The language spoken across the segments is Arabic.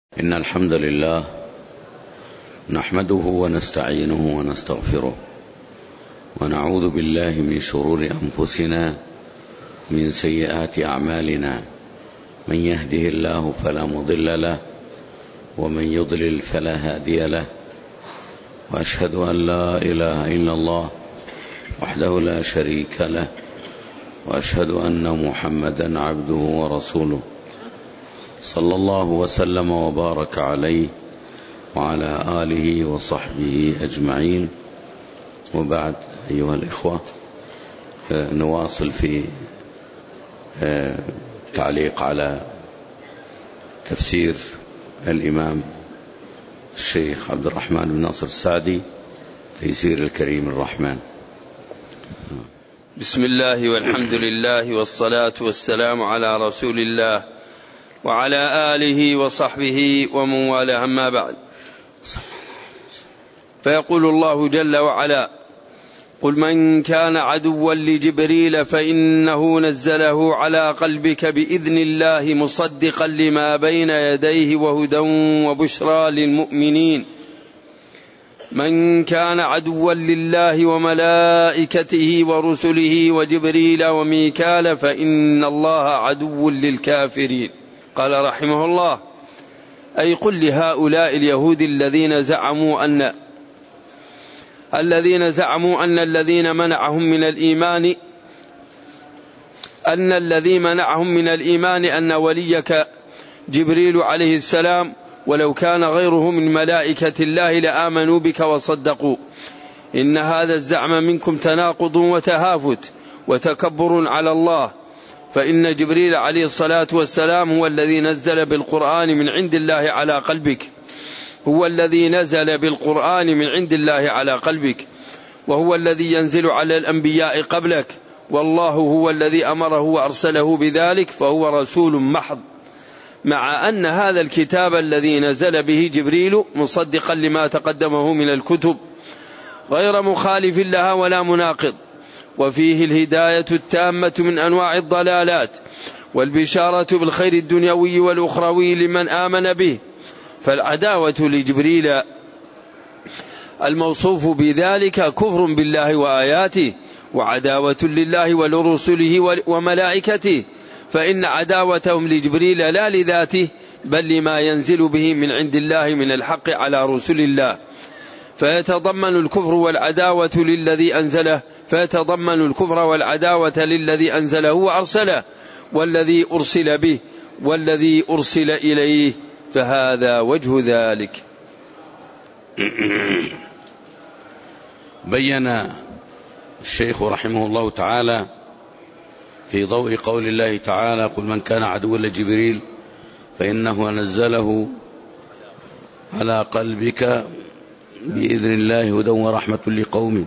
إن الحمد لله نحمده ونستعينه ونستغفره ونعوذ بالله من شرور أنفسنا من سيئات أعمالنا، من يهده الله فلا مضل له ومن يضلل فلا هادي له، وأشهد أن لا إله إلا الله وحده لا شريك له، وأشهد أن محمدا عبده ورسوله صلى الله وسلم وبارك عليه وعلى آله وصحبه أجمعين. وبعد، أيها الإخوة، نواصل في تعليق على تفسير الإمام الشيخ عبد الرحمن بن ناصر السعدي تيسير الكريم الرحمن. بسم الله والحمد لله والصلاة والسلام على رسول الله وعلى آله وصحبه ومن والاه، أما بعد. فيقول الله جل وعلا: قل من كان عدوا لجبريل فإنه نزله على قلبك بإذن الله مصدقا لما بين يديه وهدى وبشرى للمؤمنين. من كان عدوا لله وملائكته ورسله وجبريل وميكال فإن الله عدو للكافرين. قال رحمه الله: أي قل لهؤلاء اليهود الذين زعموا أن الذين منعهم من الإيمان أن وليك جبريل عليه السلام، ولو كان غيره من ملائكة الله لآمنوا بك وصدقوا. إن هذا الزعم منكم تناقض وتهافت وتكبر على الله، فإن جبريل عليه الصلاة والسلام هو الذي نزل بالقرآن من عند الله على قلبك، وهو الذي ينزل على الأنبياء قبلك، والله هو الذي أمره وأرسله بذلك، فهو رسول محض. مع أن هذا الكتاب الذي نزل به جبريل مصدقا لما تقدمه من الكتب غير مخالف لها ولا مناقض، وفيه الهداية التامة من أنواع الضلالات والبشارة بالخير الدنيوي والأخروي لمن آمن به. فالعداوة لجبريل الموصوف بذلك كفر بالله وآياته، وعداوة لله ولرسله وملائكته، فإن عداوتهم لجبريل لا لذاته بل لما ينزل به من عند الله من الحق على رسل الله، فيتضمن الكفر والعداوة للذي أنزله وأرسله والذي أرسل به والذي أرسل إليه، فهذا وجه ذلك. بين الشيخ رحمه الله تعالى في ضوء قول الله تعالى: قل من كان عدوا لجبريل فإنه نزله على قلبك بإذن الله هدى ورحمة لقوم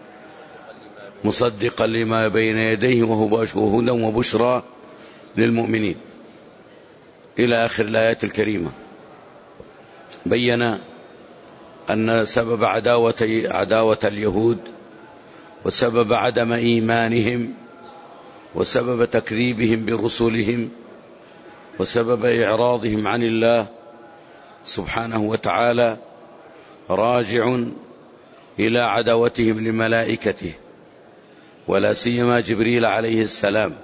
مصدقا لما بين يديه وهو هدى وبشرى للمؤمنين، إلى آخر الآيات الكريمة. بين أن سبب عداوة اليهود وسبب عدم إيمانهم وسبب تكذيبهم برسلهم وسبب إعراضهم عن الله سبحانه وتعالى راجع إلى عداوتهم لملائكته، ولا سيما جبريل عليه السلام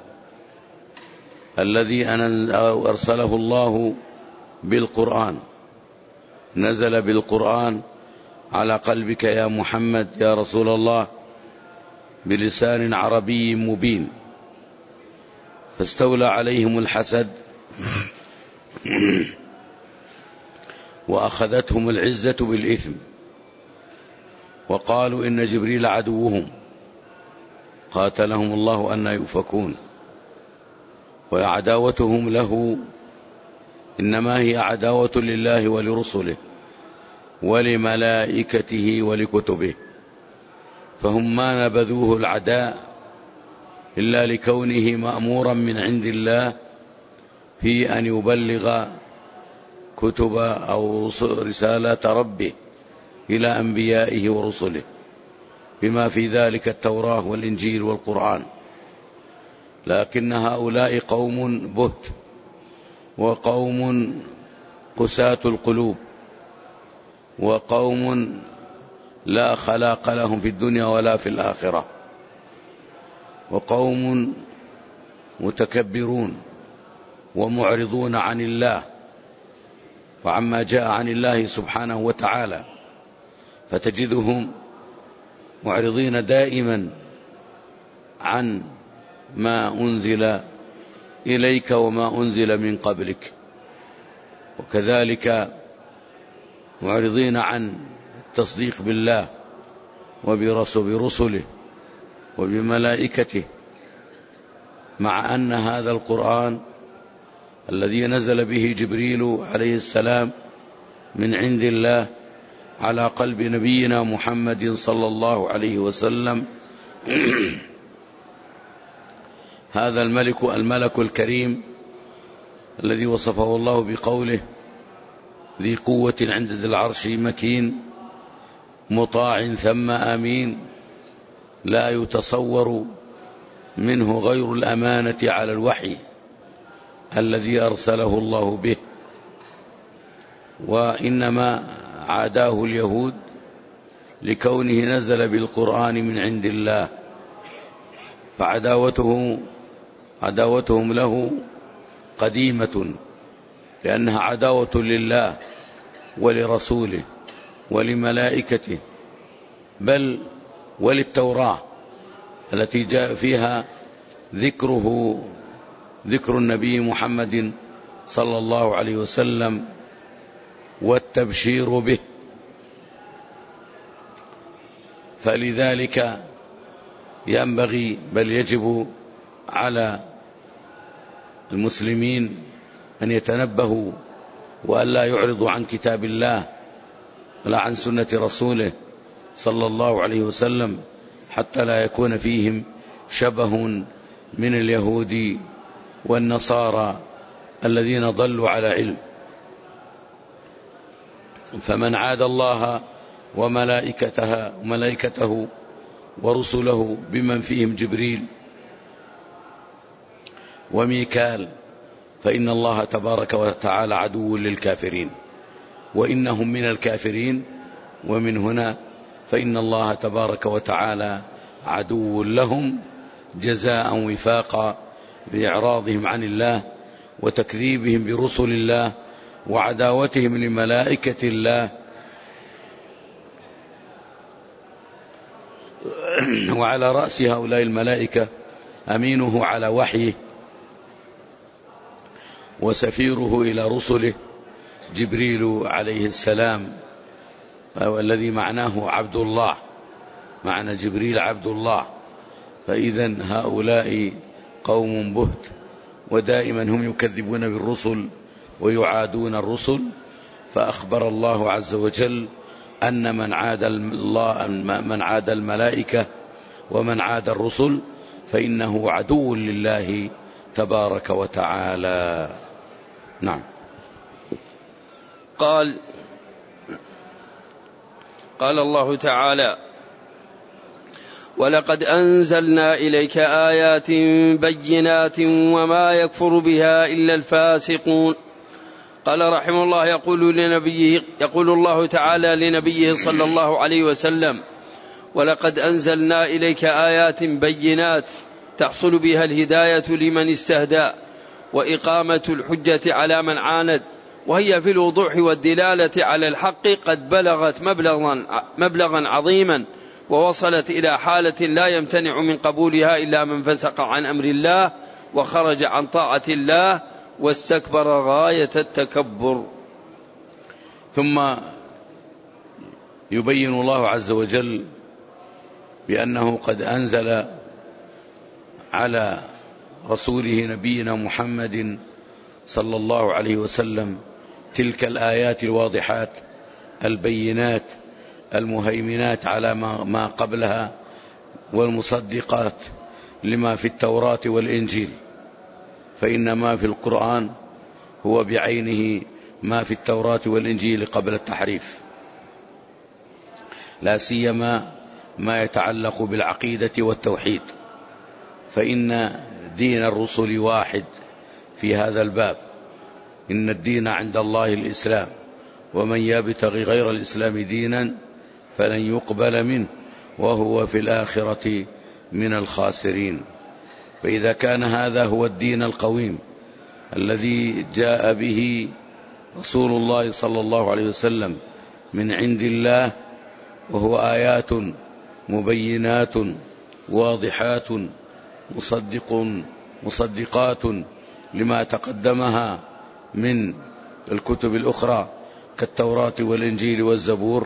الذي أرسله الله بالقرآن، نزل بالقرآن على قلبك يا محمد يا رسول الله بلسان عربي مبين، فاستولى عليهم الحسد وأخذتهم العزة بالإثم، وقالوا إن جبريل عدوهم قاتلهم الله أن يؤفكون. وعداوتهم له إنما هي عداوة لله ولرسله ولملائكته ولكتبه، فهم ما نبذوه العداء إلا لكونه مأمورا من عند الله في أن يبلغ كتب أو رسالة ربه إلى أنبيائه ورسله، بما في ذلك التوراة والإنجيل والقرآن. لكن هؤلاء قوم بهت وقوم قساة القلوب، وقوم لا خلاق لهم في الدنيا ولا في الآخرة، وقوم متكبرون ومعرضون عن الله وعما جاء عن الله سبحانه وتعالى، فتجدهم معرضين دائما عن ما أنزل إليك وما أنزل من قبلك، وكذلك معرضين عن التصديق بالله وبرسله وبملائكته، مع أن هذا القرآن الذي نزل به جبريل عليه السلام من عند الله على قلب نبينا محمد صلى الله عليه وسلم هذا الملك الكريم الذي وصفه الله بقوله ذي قوة عند ذي العرش مكين مطاع ثم أمين، لا يتصور منه غير الأمانة على الوحي الذي أرسله الله به، وإنما عاداه اليهود لكونه نزل بالقرآن من عند الله، فعداوتهم له قديمة، لأنها عداوة لله ولرسوله ولملائكته، بل وللتوراة التي جاء فيها ذكر النبي محمد صلى الله عليه وسلم والتبشير به. فلذلك ينبغي بل يجب على المسلمين أن يتنبهوا وأن لا يعرضوا عن كتاب الله ولا عن سنة رسوله صلى الله عليه وسلم، حتى لا يكون فيهم شبه من اليهود والنصارى الذين ضلوا على علم. فمن عاد الله وملائكته ورسله بمن فيهم جبريل وميكال فإن الله تبارك وتعالى عدو للكافرين، وإنهم من الكافرين، ومن هنا فإن الله تبارك وتعالى عدو لهم جزاء وفاقا بإعراضهم عن الله وتكذيبهم برسل الله وعداوتهم لملائكة الله، وعلى رأس هؤلاء الملائكة أمينه على وحيه وسفيره إلى رسله جبريل عليه السلام، الذي معناه عبد الله، معنى جبريل عبد الله. فإذا هؤلاء قوم بهت، ودائما هم يكذبون بالرسل ويعادون الرسل، فأخبر الله عز وجل أن من عاد الملائكة ومن عاد الرسل فإنه عدو لله تبارك وتعالى. نعم. قال الله تعالى: ولقد أنزلنا إليك آيات بينات وما يكفر بها إلا الفاسقون. قال رحمه الله: يقول الله تعالى لنبيه صلى الله عليه وسلم: ولقد أنزلنا إليك آيات بينات تحصل بها الهداية لمن استهدى وإقامة الحجة على من عاند، وهي في الوضوح والدلالة على الحق قد بلغت مبلغا عظيما، ووصلت إلى حالة لا يمتنع من قبولها إلا من فسق عن أمر الله وخرج عن طاعة الله واستكبر غاية التكبر. ثم يبين الله عز وجل بأنه قد أنزل على رسوله نبينا محمد صلى الله عليه وسلم تلك الآيات الواضحات البينات المهيمنات على ما قبلها والمصدقات لما في التوراة والإنجيل، فإن ما في القرآن هو بعينه ما في التوراة والإنجيل قبل التحريف، لا سيما ما يتعلق بالعقيدة والتوحيد، فإن دين الرسل واحد في هذا الباب، إن الدين عند الله الإسلام ومن يبتغي غير الإسلام دينا فلن يقبل منه وهو في الآخرة من الخاسرين. فإذا كان هذا هو الدين القويم الذي جاء به رسول الله صلى الله عليه وسلم من عند الله، وهو آيات مبينات واضحات مصدقات لما تقدمها من الكتب الأخرى كالتوراة والإنجيل والزبور،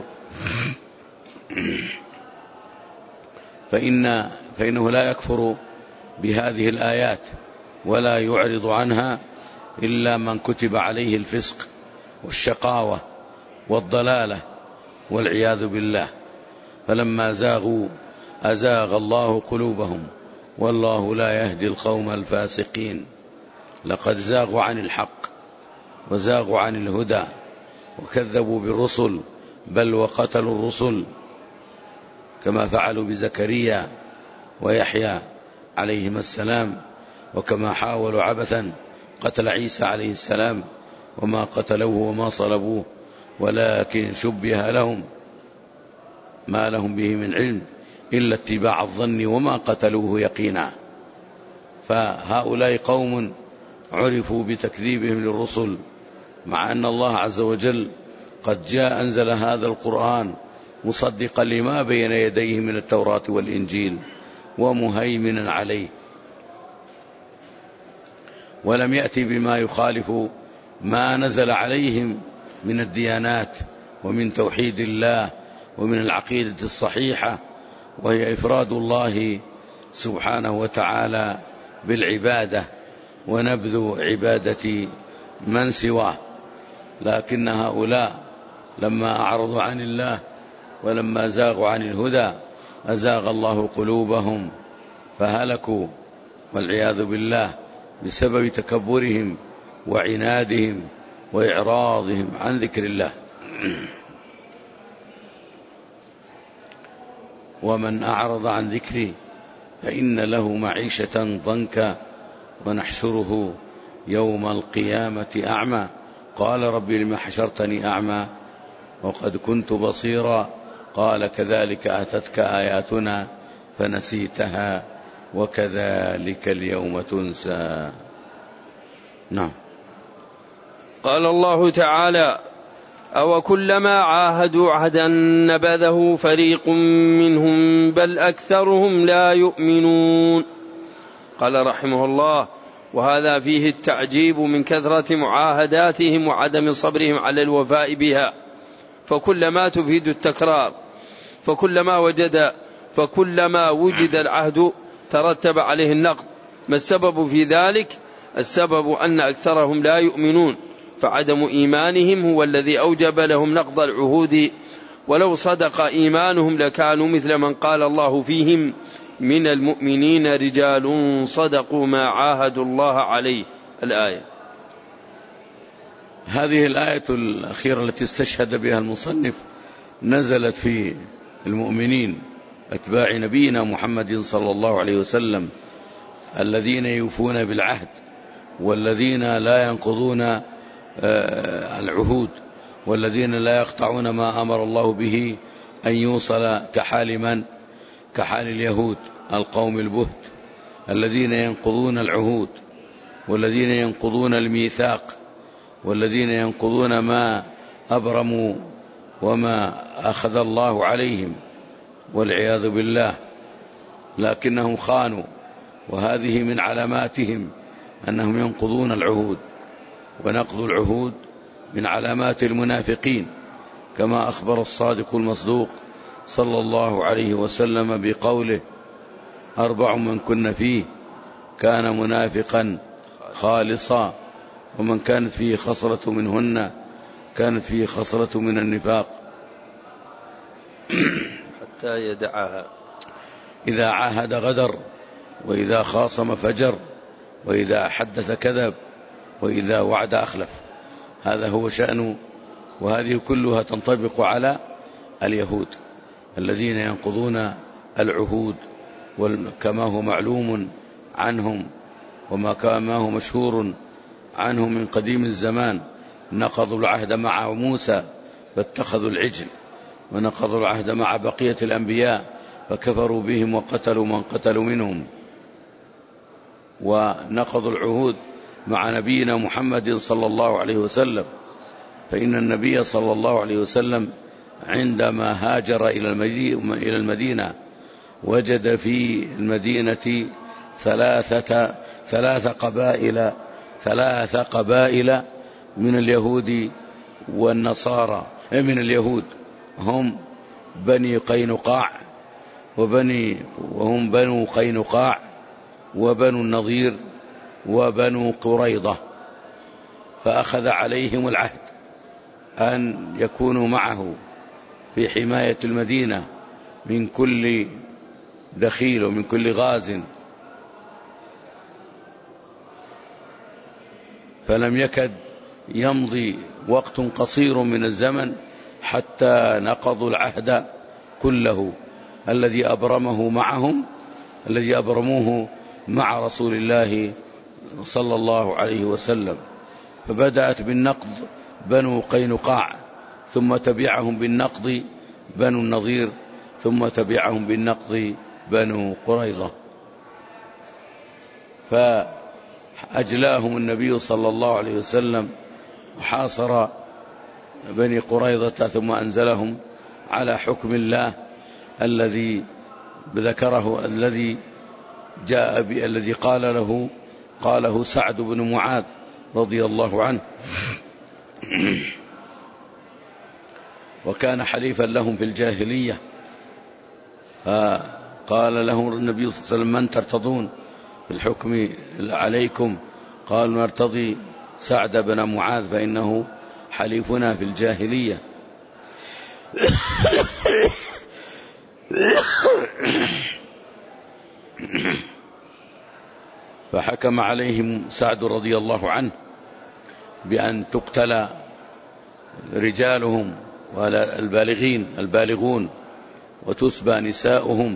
فإنه لا يكفر بهذه الآيات ولا يعرض عنها إلا من كتب عليه الفسق والشقاوة والضلالة والعياذ بالله. فلما زاغوا أزاغ الله قلوبهم والله لا يهدي القوم الفاسقين. لقد زاغوا عن الحق وزاغوا عن الهدى وكذبوا بالرسل بل وقتلوا الرسل كما فعلوا بزكريا ويحيى عليهما السلام، وكما حاولوا عبثا قتل عيسى عليه السلام وما قتلوه وما صلبوه ولكن شبه لهم ما لهم به من علم إلا اتباع الظن وما قتلوه يقينا. فهؤلاء قوم عرفوا بتكذيبهم للرسل، مع أن الله عز وجل قد جاء أنزل هذا القرآن مصدقا لما بين يديه من التوراة والإنجيل ومهيمنا عليه، ولم يأتي بما يخالف ما نزل عليهم من الديانات ومن توحيد الله ومن العقيدة الصحيحة، وهي إفراد الله سبحانه وتعالى بالعبادة ونبذ عبادة من سواه. لكن هؤلاء لما أعرضوا عن الله ولما زاغوا عن الهدى أزاغ الله قلوبهم فهلكوا والعياذ بالله بسبب تكبرهم وعنادهم وإعراضهم عن ذكر الله. ومن أعرض عن ذكري فإن له معيشة ضنكا ونحشره يوم القيامة أعمى قال رب لم حشرتني أعمى وقد كنت بصيرا قال كذلك أتتك آياتنا فنسيتها وكذلك اليوم تنسى. نعم. قال الله تعالى: أو كلما عاهدوا عهدا نبذه فريق منهم بل أكثرهم لا يؤمنون. قال رحمه الله: وهذا فيه التعجيب من كثرة معاهداتهم وعدم صبرهم على الوفاء بها، فكلما تفيد التكرار، فكلما وجد العهد ترتب عليه النقض. ما السبب في ذلك؟ السبب أن أكثرهم لا يؤمنون، فعدم إيمانهم هو الذي أوجب لهم نقض العهود، ولو صدق إيمانهم لكانوا مثل من قال الله فيهم: من المؤمنين رجال صدقوا ما عاهدوا الله عليه. الآية. هذه الآية الأخيرة التي استشهد بها المصنف نزلت في المؤمنين أتباع نبينا محمد صلى الله عليه وسلم الذين يوفون بالعهد والذين لا ينقضون العهود والذين لا يقطعون ما أمر الله به أن يوصل، كحال اليهود القوم البهت الذين ينقضون العهود والذين ينقضون الميثاق والذين ينقضون ما أبرموا وما أخذ الله عليهم والعياذ بالله، لكنهم خانوا. وهذه من علاماتهم أنهم ينقضون العهود، ونقض العهود من علامات المنافقين، كما أخبر الصادق المصدوق صلى الله عليه وسلم بقوله: 4 من كن فيه كان منافقا خالصا، ومن كانت فيه خصلة منهن كانت فيه خصلة من النفاق حتى يدعها: إذا عاهد غدر، وإذا خاصم فجر، وإذا حدث كذب، وإذا وعد أخلف. هذا هو شأنه، وهذه كلها تنطبق على اليهود الذين ينقضون العهود، كما هو معلوم عنهم وما هو مشهور عنه من قديم الزمان. نقضوا العهد مع موسى فاتخذوا العجل، ونقضوا العهد مع بقية الأنبياء فكفروا بهم وقتلوا من قتلوا منهم، ونقضوا العهود مع نبينا محمد صلى الله عليه وسلم، فإن النبي صلى الله عليه وسلم عندما هاجر إلى المدينة وجد في المدينة ثلاث قبائل من اليهود والنصارى، من اليهود هم بني قينقاع وهم بنو قينقاع وبنو النضير وبنو قريظة، فأخذ عليهم العهد أن يكونوا معه في حماية المدينة من كل دخيل ومن كل غاز. فلم يكد يمضي وقت قصير من الزمن حتى نقضوا العهد كله الذي أبرموه مع رسول الله صلى الله عليه وسلم. فبدأت بالنقض بنو قينقاع، ثم تبعهم بالنقض بنو النضير، ثم تبعهم بالنقض بنو قريظة، فأجلاهم النبي صلى الله عليه وسلم وحاصر بني قريظة، ثم أنزلهم على حكم الله الذي ذكره، الذي جاء الذي قاله سعد بن معاذ رضي الله عنه، وكان حليفا لهم في الجاهلية. فقال لهم النبي صلى الله عليه وسلم: من ترتضون في الحكم عليكم؟ قالوا: نرتضي سعد بن معاذ فإنه حليفنا في الجاهلية. فحكم عليهم سعد رضي الله عنه بأن تقتل رجالهم البالغون وتسبى نساؤهم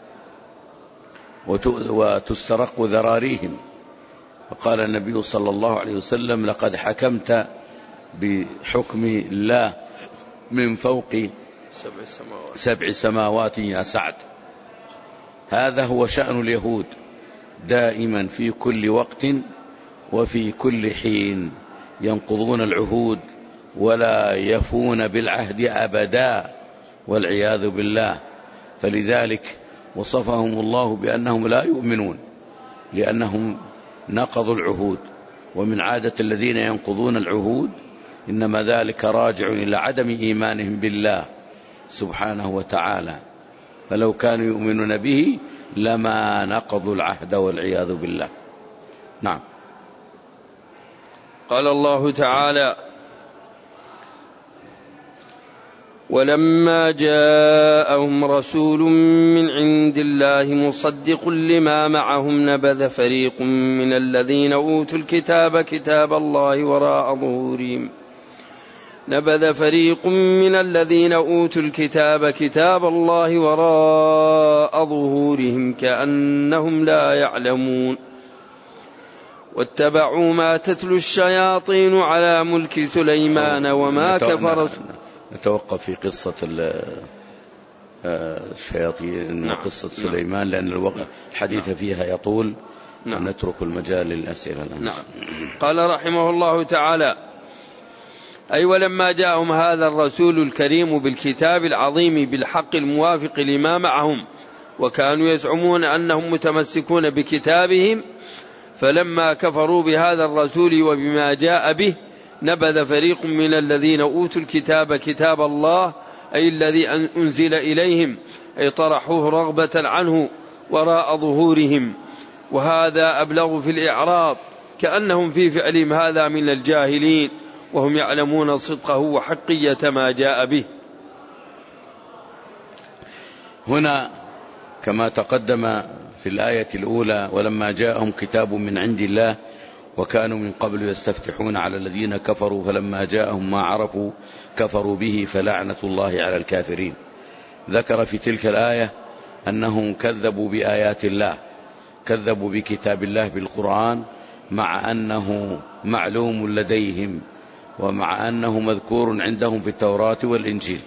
وتسترق ذراريهم. فقال النبي صلى الله عليه وسلم: لقد حكمت بحكم الله من فوق 7 سماوات يا سعد. هذا هو شأن اليهود دائما في كل وقت وفي كل حين، ينقضون العهود ولا يفون بالعهد أبدا والعياذ بالله. فلذلك وصفهم الله بأنهم لا يؤمنون، لأنهم نقضوا العهود. ومن عادة الذين ينقضون العهود إنما ذلك راجع إلى عدم إيمانهم بالله سبحانه وتعالى، فلو كانوا يؤمنون به لما نقضوا العهد والعياذ بالله. نعم. قال الله تعالى: ولما جاءهم رسول من عند الله مصدق لما معهم نبذ فريق من الذين أوتوا الكتاب كتاب الله وراء ظهورهم كتاب الله وراء ظهورهم كأنهم لا يعلمون، واتبعوا ما تتلو الشياطين على ملك سليمان وما كفر. نتوقف في قصة الشياطين. نعم. قصة سليمان لأن الوقت الحديث فيها يطول. نعم. نترك المجال للأسئلة. نعم. قال رحمه الله تعالى: أي ولما جاءهم هذا الرسول الكريم بالكتاب العظيم بالحق الموافق لما معهم، وكانوا يزعمون أنهم متمسكون بكتابهم، فلما كفروا بهذا الرسول وبما جاء به نبذ فريق من الذين أوتوا الكتاب كتاب الله، أي الذي أنزل إليهم، أي طرحوه رغبة عنه وراء ظهورهم. وهذا أبلغ في الإعراض، كأنهم في فعلهم هذا من الجاهلين وهم يعلمون صدقه وحقية ما جاء به. هنا كما تقدم في الآية الأولى: ولما جاءهم كتاب من عند الله وكانوا من قبل يستفتحون على الذين كفروا فلما جاءهم ما عرفوا كفروا به فلعنة الله على الكافرين. ذكر في تلك الآية أنهم كذبوا بآيات الله، كذبوا بكتاب الله بالقرآن، مع أنه معلوم لديهم ومع أنه مذكور عندهم في التوراة والإنجيل.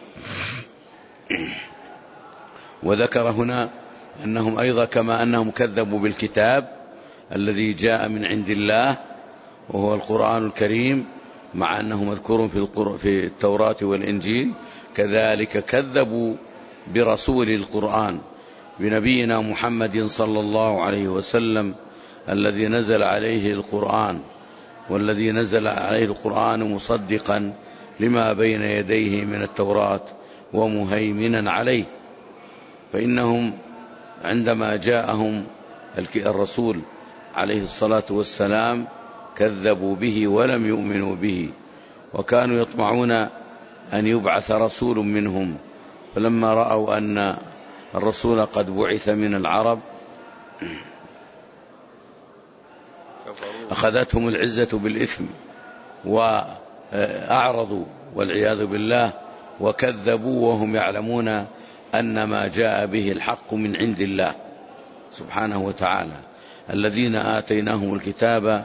وذكر هنا أنهم أيضا كما أنهم كذبوا بالكتاب الذي جاء من عند الله وهو القرآن الكريم، مع أنه مذكور في التوراة والإنجيل، كذلك كذبوا برسول القرآن بنبينا محمد صلى الله عليه وسلم الذي نزل عليه القرآن، والذي نزل عليه القرآن مصدقا لما بين يديه من التوراة ومهيمنا عليه. فإنهم عندما جاءهم الرسول عليه الصلاة والسلام كذبوا به ولم يؤمنوا به، وكانوا يطمعون أن يبعث رسول منهم، فلما رأوا أن الرسول قد بعث من العرب أخذتهم العزة بالإثم وأعرضوا والعياذ بالله، وكذبوا وهم يعلمون أن ما جاء به الحق من عند الله سبحانه وتعالى. الذين آتيناهم الكتاب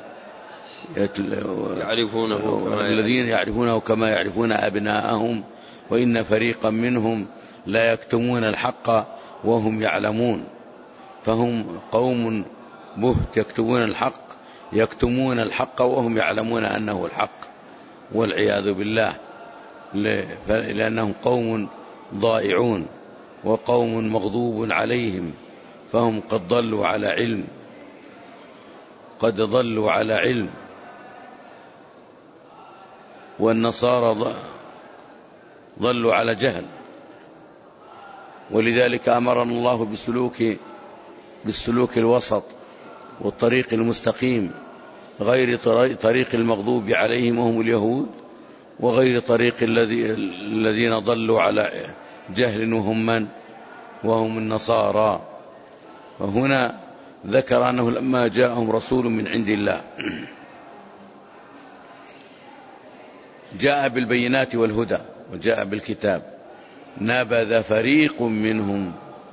يعرفونه كما يعرفون أبناءهم وإن فريقا منهم لا يكتمون الحق وهم يعلمون. فهم قوم بهت يكتمون الحق وهم يعلمون أنه الحق والعياذ بالله، لأنهم قوم ضائعون وقوم مغضوب عليهم، فهم قد ضلوا على علم والنصارى ضلوا على جهل. ولذلك أمرنا الله بالسلوك الوسط والطريق المستقيم، غير طريق المغضوب عليهم وهم اليهود، وغير طريق الذين ضلوا على جهل وهم النصارى. وهنا ذكر أنه لما جاءهم رسول من عند الله جاء بالبينات والهدى وجاء بالكتاب، نبذ فريق منهم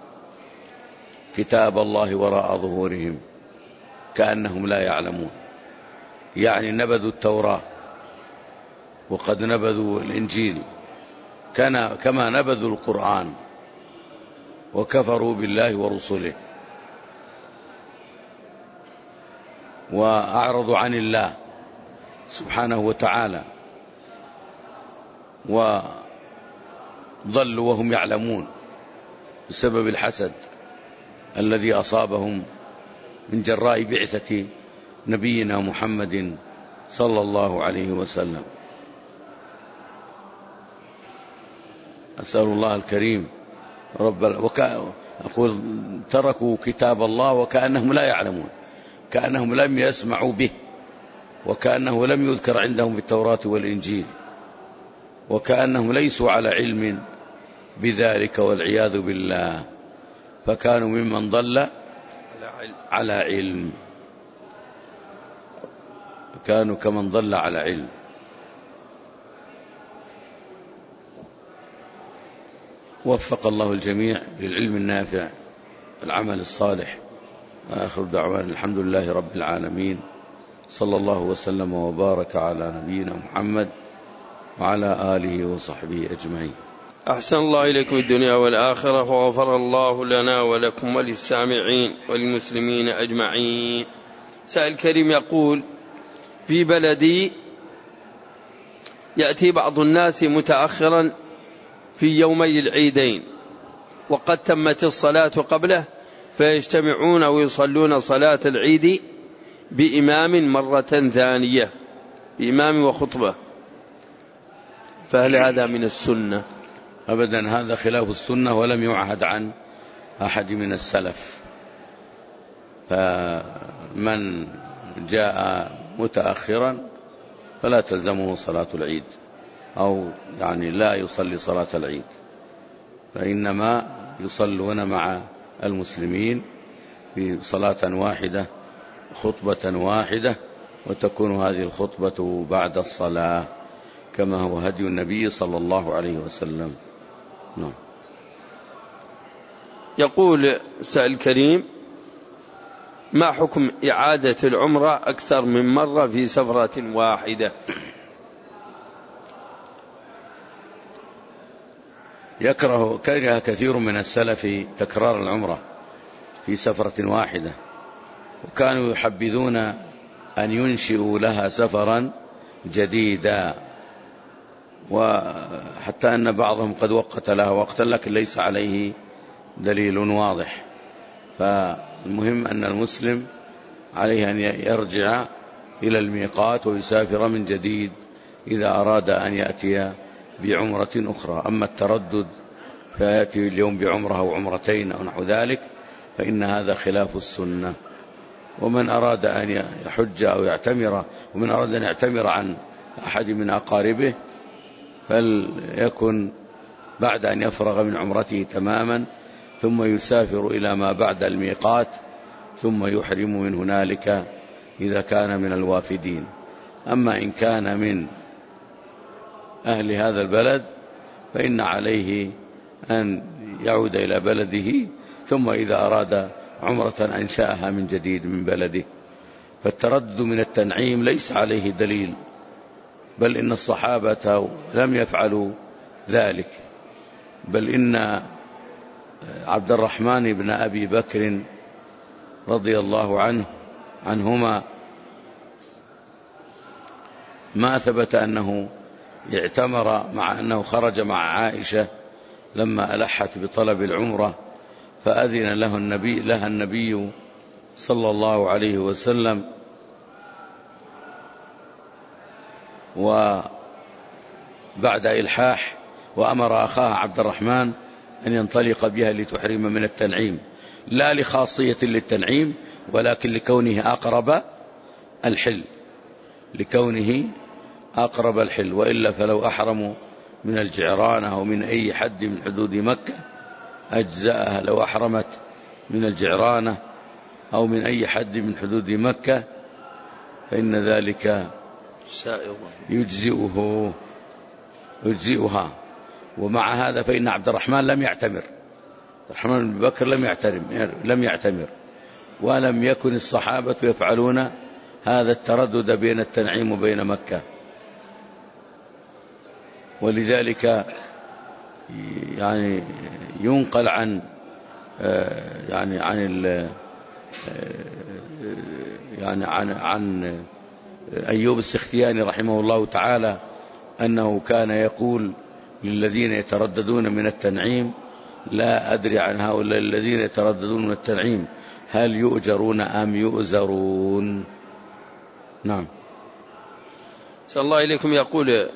كتاب الله وراء ظهورهم كأنهم لا يعلمون، يعني نبذوا التوراة وقد نبذوا الإنجيل كما نبذوا القرآن وكفروا بالله ورسله وأعرضوا عن الله سبحانه وتعالى وضلوا وهم يعلمون بسبب الحسد الذي أصابهم من جراء بعثة نبينا محمد صلى الله عليه وسلم. أسأل الله الكريم أقول تركوا كتاب الله وكأنهم لا يعلمون، كأنهم لم يسمعوا به، وكأنه لم يذكر عندهم في التوراة والإنجيل، وكأنهم ليسوا على علم بذلك والعياذ بالله، فكانوا ممن ضل على علم، كانوا كمن ضل على علم. وفق الله الجميع للعلم النافع والعمل الصالح. وآخر دعوانا الحمد لله رب العالمين، صلى الله وسلم وبارك على نبينا محمد وعلى آله وصحبه أجمعين. أحسن الله إليكم الدنيا والآخرة، وغفر الله لنا ولكم وللسامعين وللمسلمين أجمعين. سائل كريم يقول: في بلدي يأتي بعض الناس متأخرا في يومي العيدين وقد تمت الصلاة قبله، فيجتمعون ويصلون صلاة العيد بإمام مرة ثانية، بإمام وخطبة، فهل هذا من السنة؟ أبدا، هذا خلاف السنة ولم يعهد عن أحد من السلف. فمن جاء متأخرا فلا تلزمه صلاة العيد، أو يعني لا يصلي صلاة العيد، فإنما يصلون مع المسلمين في صلاة واحدة خطبة واحدة، وتكون هذه الخطبة بعد الصلاة كما هو هدي النبي صلى الله عليه وسلم. يقول سائل كريم: ما حكم إعادة العمرة أكثر من مرة في سفرة واحدة؟ كره كثير من السلف تكرار العمرة في سفرة واحدة، وكانوا يحبذون أن ينشئوا لها سفرا جديدا، وحتى أن بعضهم قد وقت لها وقتا لكن ليس عليه دليل واضح. فالمهم أن المسلم عليه أن يرجع إلى الميقات ويسافر من جديد إذا أراد أن يأتي بعمرة أخرى. أما التردد فيأتي اليوم بعمرة أو عمرتين أو نحو ذلك فإن هذا خلاف السنة. ومن أراد أن يحج أو يعتمر، ومن أراد أن يعتمر عن أحد من أقاربه فليكن بعد أن يفرغ من عمرته تماما ثم يسافر إلى ما بعد الميقات ثم يحرم من هنالك إذا كان من الوافدين. أما إن كان من أهل هذا البلد فإن عليه أن يعود إلى بلده، ثم إذا أراد عمرة أنشأها من جديد من بلده. فالتردد من التنعيم ليس عليه دليل، بل إن الصحابة لم يفعلوا ذلك، بل إن عبد الرحمن بن أبي بكر رضي الله عنهما ما ثبت أنه اعتمر، مع أنه خرج مع عائشة لما ألحت بطلب العمرة فأذن لها النبي صلى الله عليه وسلم، وبعد إلحاح وأمر أخاها عبد الرحمن أن ينطلق بها لتحرم من التنعيم، لا لخاصية للتنعيم ولكن لكونه أقرب الحل، وإلا فلو أحرموا من الجعرانة أو من أي حد من حدود مكة أجزاءها. لو أحرمت من الجعرانة أو من أي حد من حدود مكة فإن ذلك يجزئها. ومع هذا فإن عبد الرحمن لم يعتمر، عبد الرحمن بن بكر لم يعتمر، ولم يكن الصحابة يفعلون هذا التردد بين التنعيم وبين مكة. ولذلك يعني ينقل عن أيوب السختياني رحمه الله تعالى أنه كان يقول للذين يترددون من التنعيم: لا أدري عن هؤلاء الذين يترددون من التنعيم هل يؤجرون أم يؤزرون. نعم. صلى الله إليكم. يقول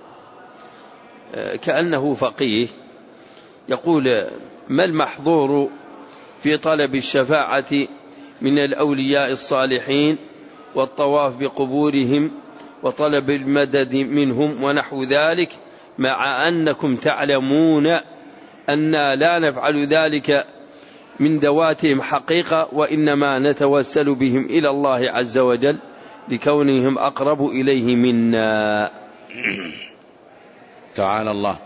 كأنه فقيه، يقول: ما المحظور في طلب الشفاعة من الأولياء الصالحين والطواف بقبورهم وطلب المدد منهم ونحو ذلك، مع أنكم تعلمون أننا لا نفعل ذلك من ذواتهم حقيقة، وإنما نتوسل بهم إلى الله عز وجل لكونهم أقرب إليه منا؟ تعالى الله.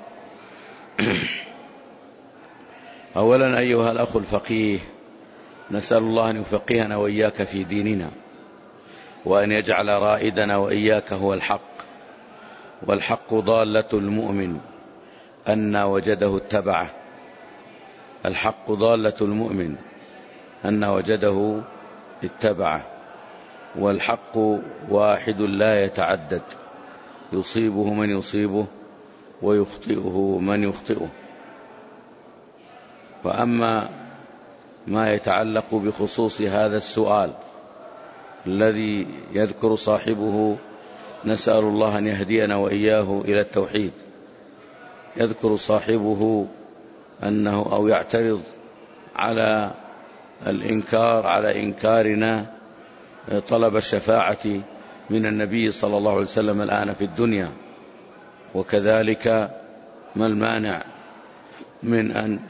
أولا أيها الأخ الفقيه، نسأل الله أن يفقهنا وإياك في ديننا، وأن يجعل رائدنا وإياك هو الحق، والحق ضالة المؤمن أن وجده اتبعه. الحق ضالة المؤمن أن وجده اتبعه، والحق واحد لا يتعدد، يصيبه من يصيبه ويخطئه من يخطئه. وأما ما يتعلق بخصوص هذا السؤال الذي يذكر صاحبه، نسأل الله أن يهدينا وإياه إلى التوحيد، يذكر صاحبه أنه أو يعترض على الإنكار على إنكارنا طلب الشفاعة من النبي صلى الله عليه وسلم الآن في الدنيا، وكذلك ما المانع من أن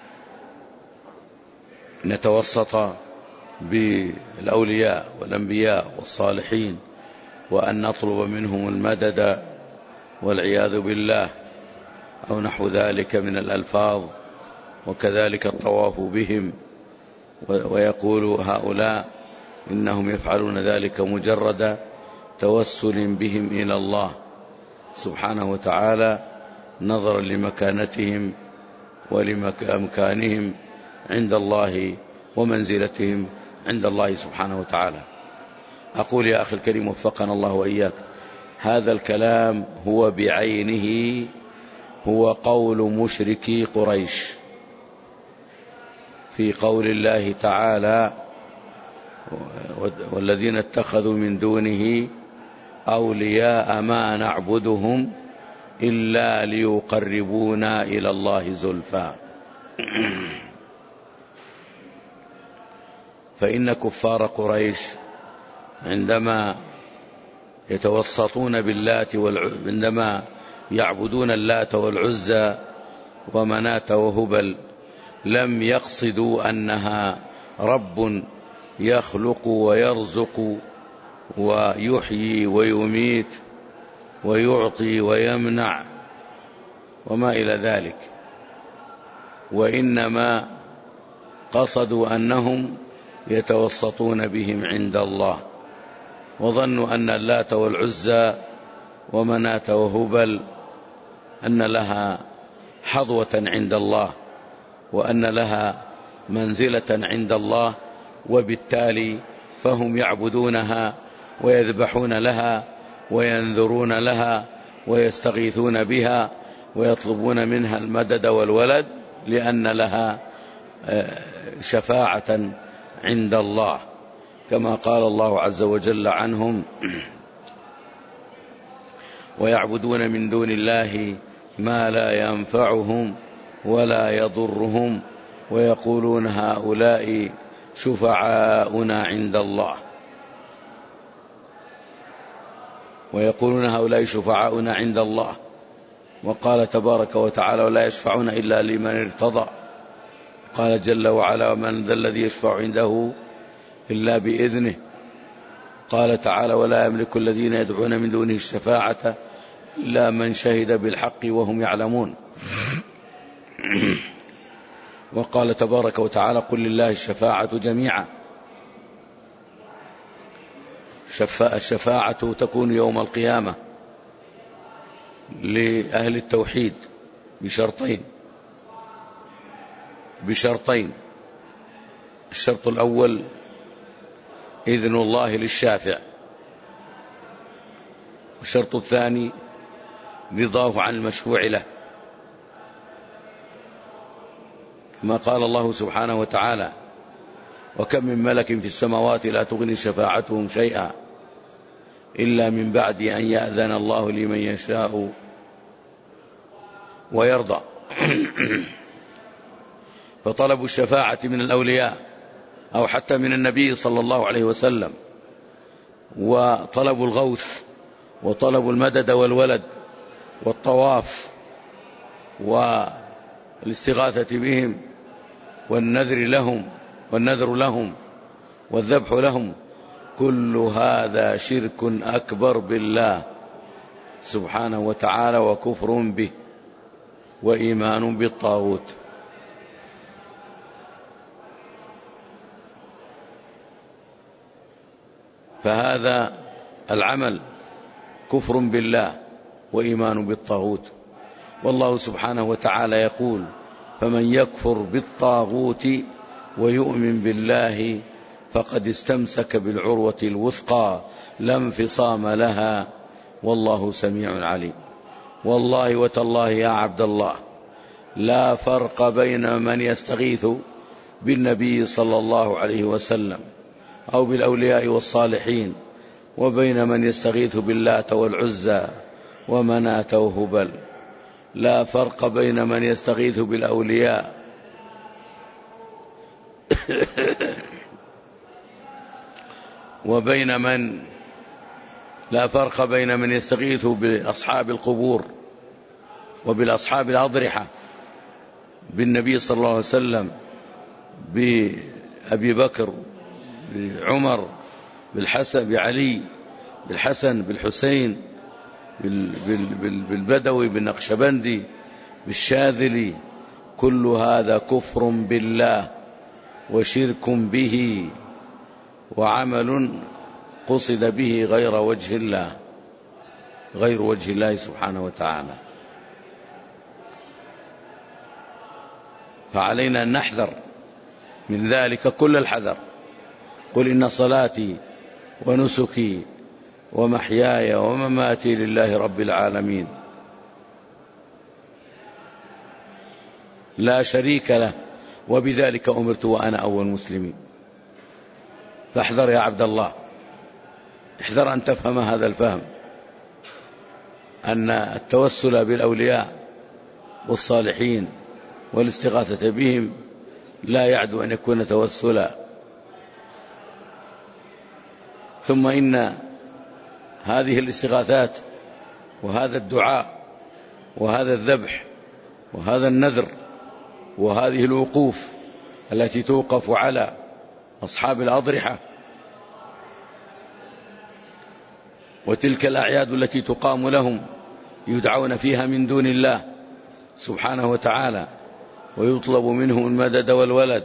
نتوسط بالأولياء والأنبياء والصالحين وأن نطلب منهم المدد والعياذ بالله أو نحو ذلك من الألفاظ، وكذلك الطواف بهم، ويقول هؤلاء إنهم يفعلون ذلك مجرد توسل بهم إلى الله سبحانه وتعالى، نظرا لمكانتهم ولمكانهم عند الله ومنزلتهم عند الله سبحانه وتعالى. أقول يا أخي الكريم وفقنا الله وإياك، هذا الكلام هو بعينه هو قول مشركي قريش في قول الله تعالى: والذين اتخذوا من دونه أولياء ما نعبدهم إلا ليقربونا إلى الله زلفى. فإن كفار قريش عندما يتوسطون باللات عندما يعبدون اللات والعزى ومناة وهبل لم يقصدوا أنها رب يخلق ويرزق ويحيي ويميت ويعطي ويمنع وما إلى ذلك، وإنما قصدوا أنهم يتوسطون بهم عند الله، وظنوا أن اللات والعزى ومناة وهبل أن لها حظوة عند الله وأن لها منزلة عند الله، وبالتالي فهم يعبدونها ويذبحون لها وينذرون لها ويستغيثون بها ويطلبون منها المدد والولد لأن لها شفاعة عند الله، كما قال الله عز وجل عنهم: ويعبدون من دون الله ما لا ينفعهم ولا يضرهم ويقولون هؤلاء شفعاؤنا عند الله عند الله. وقال تبارك وتعالى: ولا يشفعون إلا لمن ارتضى. قال جل وعلا: ومن ذا الذي يشفع عنده إلا بإذنه. قال تعالى: ولا يملك الذين يدعون من دونه الشفاعة إلا من شهد بالحق وهم يعلمون. وقال تبارك وتعالى: قل لله الشفاعة جميعا. الشفاعة تكون يوم القيامة لأهل التوحيد بشرطين: الشرط الأول إذن الله للشافع، والشرط الثاني رضاه عن المشفوع له، كما قال الله سبحانه وتعالى: وكم من ملك في السماوات لا تغني شفاعتهم شيئا إلا من بعد أن يأذن الله لمن يشاء ويرضى. فطلب الشفاعة من الأولياء أو حتى من النبي صلى الله عليه وسلم، وطلب الغوث وطلب المدد والولد والطواف والاستغاثة بهم والنذر لهم والذبح لهم، كل هذا شرك أكبر بالله سبحانه وتعالى وكفر به وإيمان بالطاغوت. فهذا العمل كفر بالله وإيمان بالطاغوت. والله سبحانه وتعالى يقول: فمن يكفر بالطاغوت ويؤمن بالله فقد استمسك بالعروة الوثقى لا انفصام لها والله سميع عليم. والله وتالله يا عبد الله لا فرق بين من يستغيث بالنبي صلى الله عليه وسلم أو بالأولياء والصالحين وبين من يستغيث باللات والعزى ومناة وهبل. لا فرق بين من يستغيث بالأولياء لا فرق بين من يستغيث بأصحاب القبور وبالأصحاب الأضرحة، بالنبي صلى الله عليه وسلم، بأبي بكر، بعمر، بالحسن، بعلي، بالحسن، بالحسين، بالبدوي، بالنقشبندي، بالشاذلي. كل هذا كفر بالله وشرك به وعمل قصد به غير وجه الله سبحانه وتعالى. فعلينا أن نحذر من ذلك كل الحذر. قل إن صلاتي ونسكي ومحياي ومماتي لله رب العالمين لا شريك له وبذلك أمرت وأنا أول المسلمين. فاحذر يا عبد الله، احذر أن تفهم هذا الفهم، أن التوسل بالأولياء والصالحين والاستغاثة بهم لا يعدو أن يكون توسلا. ثم إن هذه الاستغاثات وهذا الدعاء وهذا الذبح وهذا النذر وهذه الوقوف التي توقف على أصحاب الأضرحة وتلك الأعياد التي تقام لهم يدعون فيها من دون الله سبحانه وتعالى ويطلب منهم المدد والولد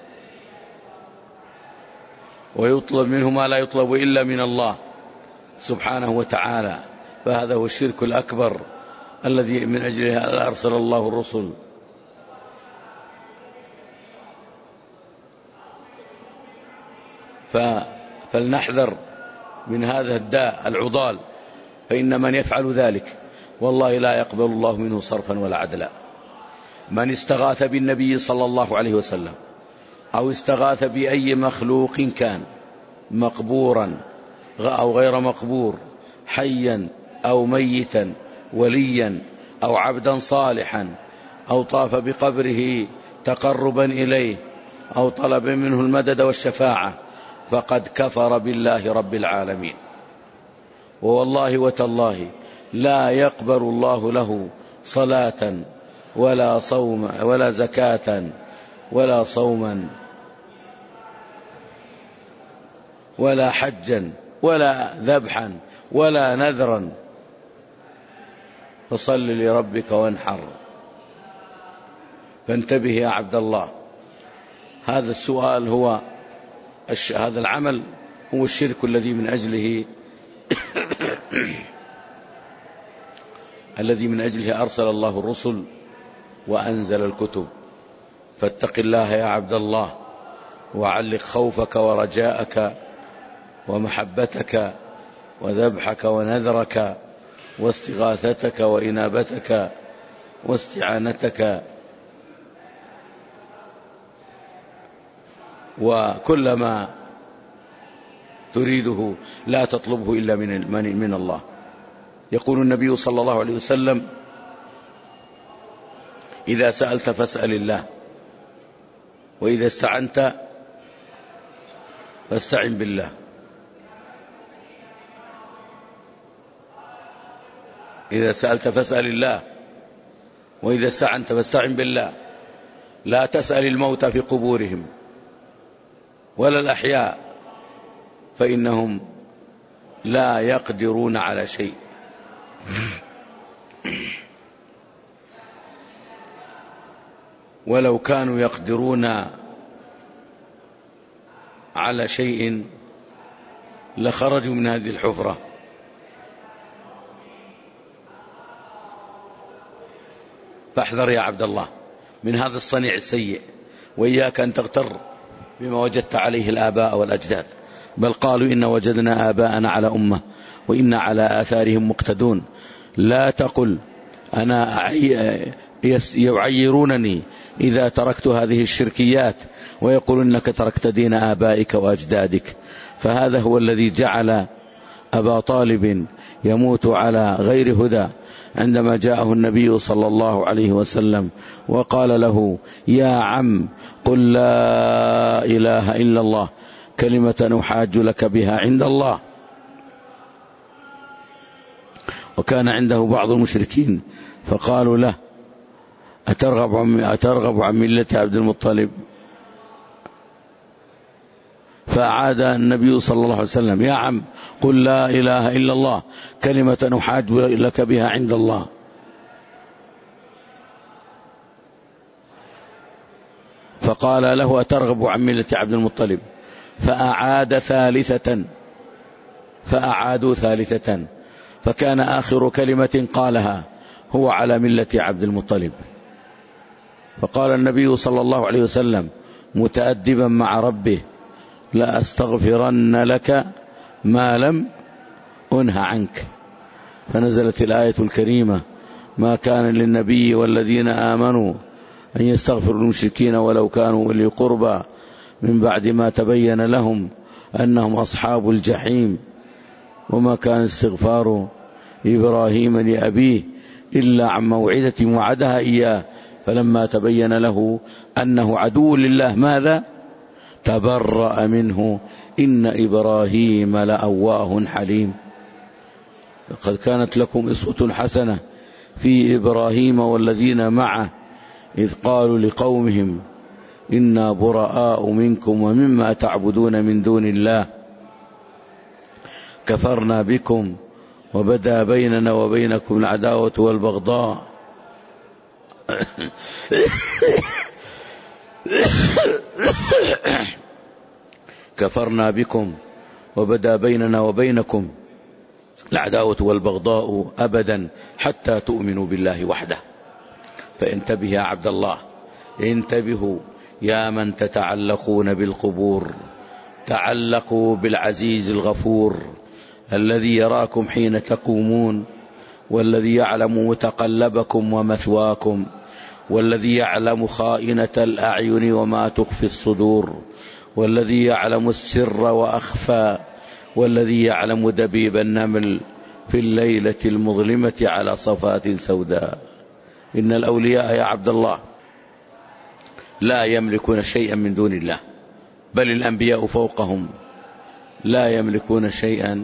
ويطلب منهم ما لا يطلب إلا من الله سبحانه وتعالى، فهذا هو الشرك الأكبر الذي من أجله أرسل الله الرسل. فلنحذر من هذا الداء العضال، فإن من يفعل ذلك والله لا يقبل الله منه صرفا ولا عدلا. من استغاث بالنبي صلى الله عليه وسلم أو استغاث بأي مخلوق كان مقبورا أو غير مقبور، حيا أو ميتا، وليا أو عبدا صالحا، أو طاف بقبره تقربا إليه أو طلب منه المدد والشفاعة، فقد كفر بالله رب العالمين. ووالله وتالله لا يقبل الله له صلاة ولا صوم ولا زكاة ولا صوما ولا حجا ولا ذبحا ولا نذرا. فصل لربك وانحر. فانتبه يا عبد الله، هذا السؤال هو هذا العمل هو الشرك الذي من أجله أرسل الله الرسل وأنزل الكتب. فاتق الله يا عبد الله، وعلق خوفك ورجاءك ومحبتك وذبحك ونذرك واستغاثتك وإنابتك واستعانتك، وكل ما تريده لا تطلبه إلا من الله. يقول النبي صلى الله عليه وسلم: إذا سألت فاسأل الله، وإذا استعنت فاستعن بالله. إذا سألت فاسأل الله، وإذا استعنت فاستعن بالله. لا تسأل الموتى في قبورهم ولا الأحياء، فإنهم لا يقدرون على شيء. ولو كانوا يقدرون على شيء لخرجوا من هذه الحفرة. فاحذر يا عبد الله من هذا الصنيع السيء، وإياك أن تغتر بما وجدت عليه الآباء والأجداد، بل قالوا إن وجدنا آباءنا على أمة وإنا على آثارهم مقتدون. لا تقل أنا يعيرونني إذا تركت هذه الشركيات، ويقول إنك تركت دين آبائك وأجدادك. فهذا هو الذي جعل أبا طالب يموت على غير هدى عندما جاءه النبي صلى الله عليه وسلم وقال له: يا عم قل لا إله إلا الله كلمة أحاج لك بها عند الله. وكان عنده بعض المشركين فقالوا له: أترغب عن ملة عبد المطلب؟ فأعاد النبي صلى الله عليه وسلم: يا عم قل لا إله إلا الله كلمة أحاج لك بها عند الله. فقال له: أترغب عن ملة عبد المطلب؟ فأعادوا ثالثة، فكان آخر كلمة قالها هو على ملة عبد المطلب. فقال النبي صلى الله عليه وسلم متأدبا مع ربه: لأستغفرن لك ما لم أنه عنك. فنزلت الآية الكريمة: ما كان للنبي والذين آمنوا أن يستغفروا للمشركين ولو كانوا أولي قربى من بعد ما تبين لهم أنهم أصحاب الجحيم، وما كان استغفار إبراهيم لأبيه إلا عن موعدة وعدها إياه فلما تبين له أنه عدو لله ماذا؟ تبرأ منه إن إبراهيم لأواه حليم. لقد كانت لكم أسوة حسنة في إبراهيم والذين معه إذ قالوا لقومهم إنا براء منكم ومما تعبدون من دون الله كفرنا بكم وبدا بيننا وبينكم العداوة والبغضاء كفرنا بكم وبدا بيننا وبينكم العداوة والبغضاء أبدا حتى تؤمنوا بالله وحده. فانتبه يا عبد الله، انتبهوا يا من تتعلقون بالقبور، تعلقوا بالعزيز الغفور الذي يراكم حين تقومون، والذي يعلم متقلبكم ومثواكم، والذي يعلم خائنة الأعين وما تخفي الصدور، والذي يعلم السر وأخفى، والذي يعلم دبيب النمل في الليلة المظلمة على صفات سوداء. إن الأولياء يا عبد الله لا يملكون شيئا من دون الله، بل الأنبياء فوقهم لا يملكون شيئا.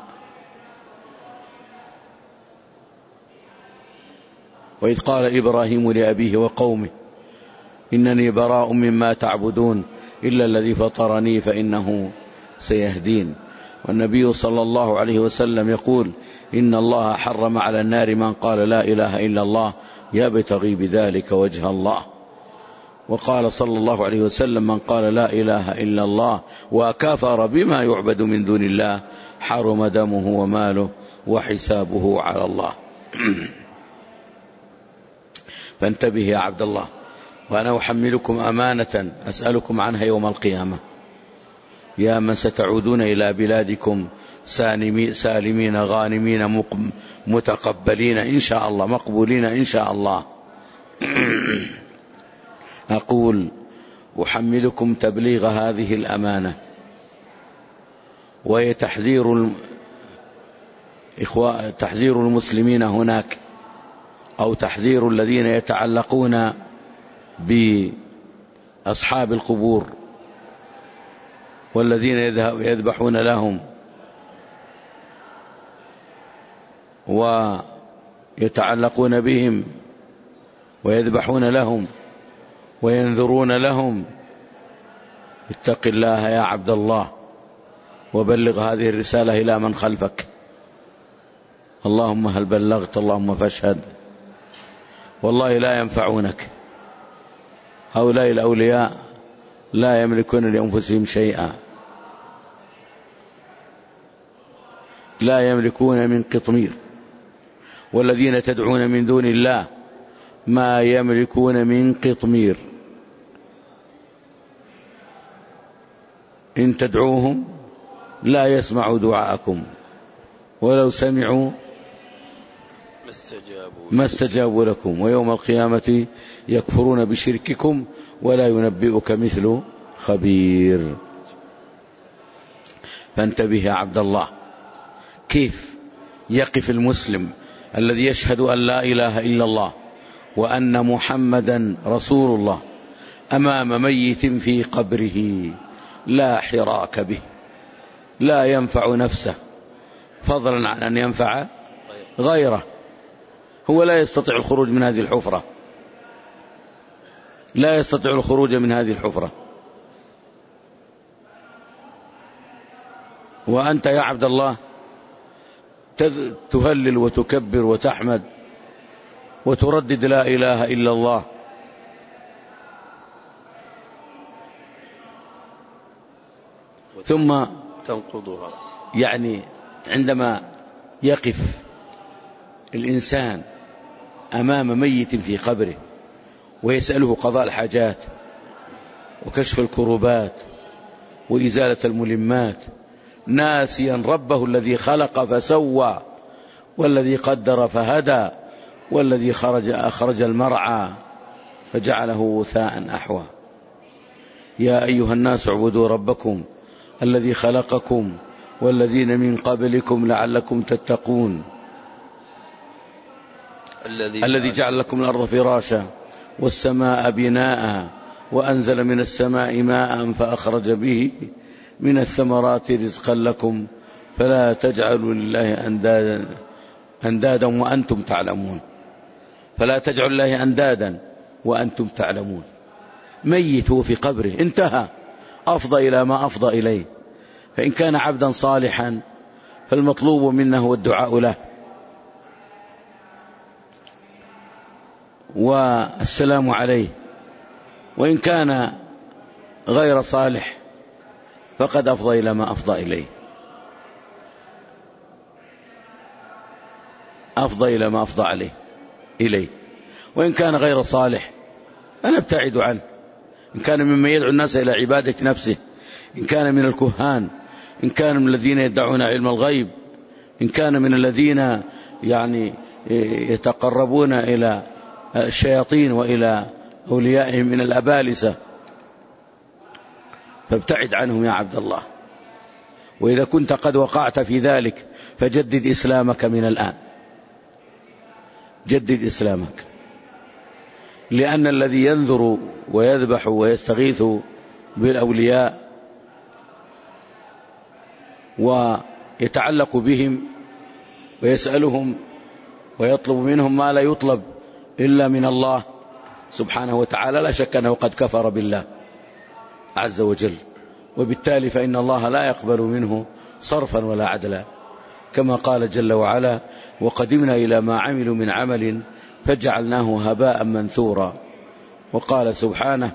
وإذ قال إبراهيم لأبيه وقومه إنني براء مما تعبدون إلا الذي فطرني فإنه سيهدين. والنبي صلى الله عليه وسلم يقول إن الله حرم على النار من قال لا إله إلا الله يبتغي بذلك وجه الله. وقال صلى الله عليه وسلم من قال لا إله إلا الله وكفر بما يعبد من دون الله حرم دمه وماله وحسابه على الله. فانتبه يا عبد الله، وأنا أحملكم أمانة أسألكم عنها يوم القيامة، يا من ستعودون إلى بلادكم سالمين غانمين متقبلين إن شاء الله، مقبولين إن شاء الله. أقول أحملكم تبليغ هذه الأمانة، وهي تحذير المسلمين هناك، أو تحذير الذين يتعلقون بأصحاب القبور والذين يذبحون لهم ويتعلقون بهم ويذبحون لهم وينذرون لهم. اتق الله يا عبد الله وبلغ هذه الرسالة إلى من خلفك. اللهم هل بلغت؟ اللهم فاشهد. والله لا ينفعونك، هؤلاء الأولياء لا يملكون لأنفسهم شيئا، لا يملكون من قطمير، والذين تدعون من دون الله ما يملكون من قطمير. إن تدعوهم لا يسمعوا دعاءكم ولو سمعوا ما استجابوا لكم، ويوم القيامة يكفرون بشرككم ولا ينبئك مثل خبير. فانتبه يا عبد الله، كيف يقف المسلم الذي يشهد أن لا إله إلا الله وأن محمدا رسول الله أمام ميت في قبره لا حراك به، لا ينفع نفسه فضلا عن أن ينفع غيره. هو لا يستطيع الخروج من هذه الحفرة، لا يستطيع الخروج من هذه الحفرة. وأنت يا عبد الله تهلل وتكبر وتحمد وتردد لا إله إلا الله. ثم تنقضها. يعني عندما يقف الإنسان أمام ميت في قبره ويسأله قضاء الحاجات وكشف الكروبات وإزالة الملمات، ناسيا ربه الذي خلق فسوى والذي قدر فهدى والذي أخرج المرعى فجعله غثاء أحوى. يا أيها الناس اعبدوا ربكم الذي خلقكم والذين من قبلكم لعلكم تتقون الذي جعل لكم الأرض فراشا والسماء بناء وأنزل من السماء ماء فأخرج به من الثمرات رزقا لكم فلا تجعلوا لله أندادا وأنتم تعلمون. فلا تجعلوا لله أندادا وأنتم تعلمون. ميت هو في قبره انتهى، أفضى إلى ما أفضى إليه. فإن كان عبدا صالحا فالمطلوب منه هو الدعاء له والسلام عليه، وإن كان غير صالح فقد أفضى إلى ما أفضى إليه، أفضى إلى ما أفضى إليه. وإن كان غير صالح فنبتعد عنه، إن كان ممن يدعو الناس إلى عبادة نفسه، إن كان من الكهان، إن كان من الذين يدعون علم الغيب، إن كان من الذين يعني يتقربون إلى الشياطين وإلى أوليائهم من الأبالسة، فابتعد عنهم يا عبد الله. وإذا كنت قد وقعت في ذلك فجدد إسلامك من الآن، جدد إسلامك، لأن الذي ينذر ويذبح ويستغيث بالأولياء ويتعلق بهم ويسألهم ويطلب منهم ما لا يطلب إلا من الله سبحانه وتعالى، لا شك أنه قد كفر بالله عز وجل، وبالتالي فإن الله لا يقبل منه صرفا ولا عدلا، كما قال جل وعلا: وقدمنا إلى ما عملوا من عمل فجعلناه هباء منثورا. وقال سبحانه: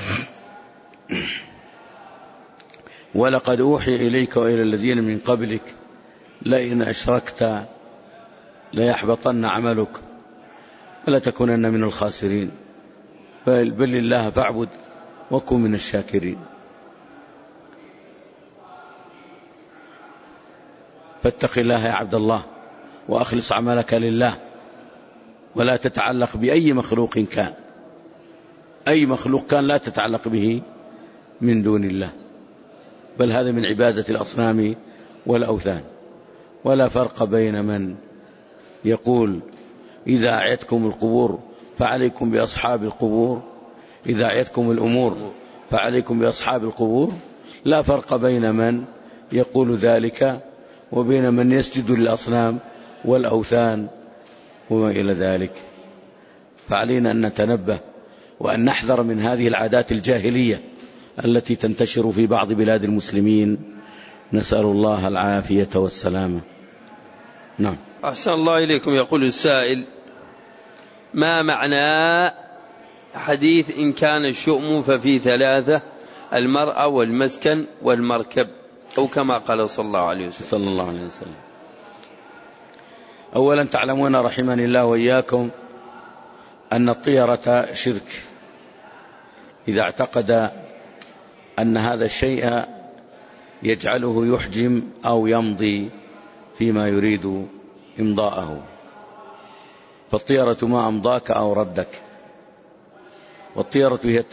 ولقد أوحي إليك وإلى الذين من قبلك لئن أشركت ليحبطن عملك ولتكونن من الخاسرين بل الله فاعبد وكن من الشاكرين. فاتق الله يا عبد الله وأخلص عملك لله، ولا تتعلق بأي مخلوق كان، أي مخلوق كان لا تتعلق به من دون الله، بل هذا من عبادة الأصنام والأوثان. ولا فرق بين من يقول إذا أعيتكم القبور فعليكم بأصحاب القبور، إذا أعيتكم الأمور فعليكم بأصحاب القبور، لا فرق بين من يقول ذلك وبين من يسجد للأصنام والأوثان وما إلى ذلك. فعلينا أن نتنبه وأن نحذر من هذه العادات الجاهلية التي تنتشر في بعض بلاد المسلمين، نسأل الله العافية والسلامة. نعم. أحسن الله إليكم. يقول السائل: ما معنى حديث إن كان الشؤم ففي ثلاثة: المرأة والمسكن والمركب، أو كما قال صلى الله عليه وسلم. أولا تعلمون رحمني الله وإياكم أن الطيرة شرك، إذا اعتقد أن هذا الشيء يجعله يحجم أو يمضي فيما يريد إمضاءه، فالطيرة ما أمضاك أو ردك. والطيرة هي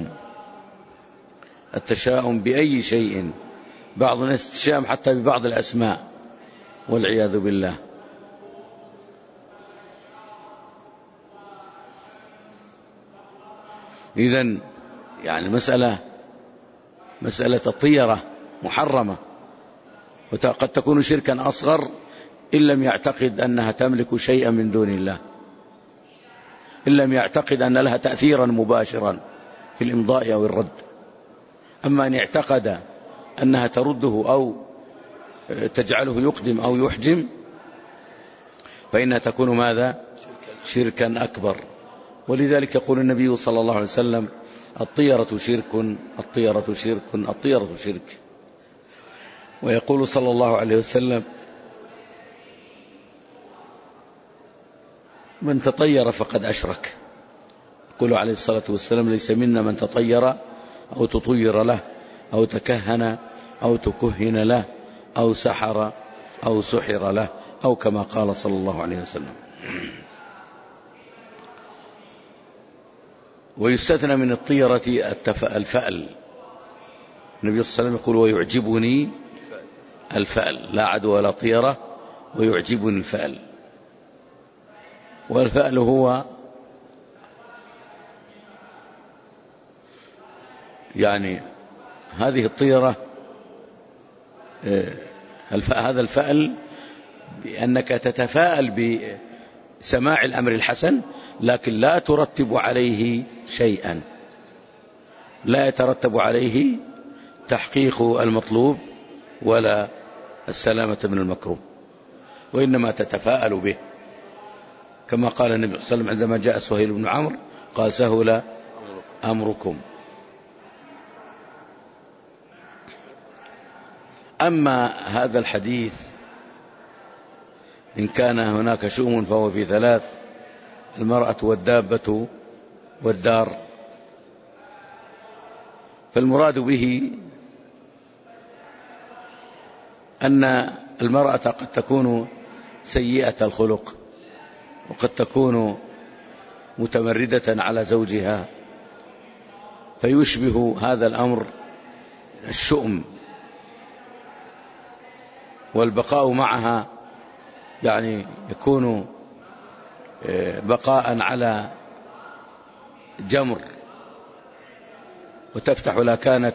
التشاؤم بأي شيء، بعض الناس تشاءم حتى ببعض الأسماء والعياذ بالله. إذن يعني مسألة الطيرة محرمة، وقد تكون شركا أصغر إن لم يعتقد أنها تملك شيئا من دون الله، إن لم يعتقد أن لها تأثيرا مباشرا في الإمضاء أو الرد. أما أن اعتقد أنها ترده أو تجعله يقدم أو يحجم فإنها تكون ماذا؟ شركا أكبر. ولذلك يقول النبي صلى الله عليه وسلم: الطيرة شرك، الطيرة شرك، الطيرة شرك. ويقول صلى الله عليه وسلم: من تطير فقد أشرك. يقول عليه الصلاة والسلام: ليس منا من تطير أو تطير له أو تكهن أو تكهن له أو سحر أو سحر له، أو كما قال صلى الله عليه وسلم. ويستثنى من الطيرة الفأل. النبي صلى الله عليه وسلم يقول: ويعجبني الفأل، لا عدوى ولا طيرة، ويعجبني الفأل. والفأل هو يعني هذه الطيرة، هذا الفأل بأنك تتفاءل بسماع الأمر الحسن، لكن لا ترتب عليه شيئا، لا يترتب عليه تحقيق المطلوب ولا السلامة من المكروه، وإنما تتفاءل به، كما قال النبي صلى الله عليه وسلم عندما جاء سهيل بن عمرو قال: سهل أمركم. أما هذا الحديث إن كان هناك شؤم فهو في ثلاث: المرأة والدابة والدار. فالمراد به أن المرأة قد تكون سيئة الخلق، وقد تكون متمردة على زوجها، فيشبه هذا الأمر الشؤم، والبقاء معها يعني يكون بقاء على جمر، وتفتح لا كانت،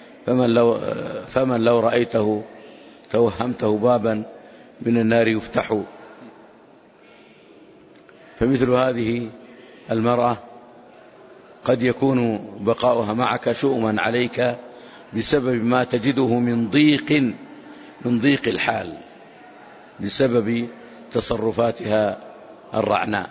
فمن لو رأيته توهمته بابا من النار يفتح. فمثل هذه المرأة قد يكون بقاؤها معك شؤما عليك بسبب ما تجده من ضيق الحال، بسبب تصرفاتها الرعناء.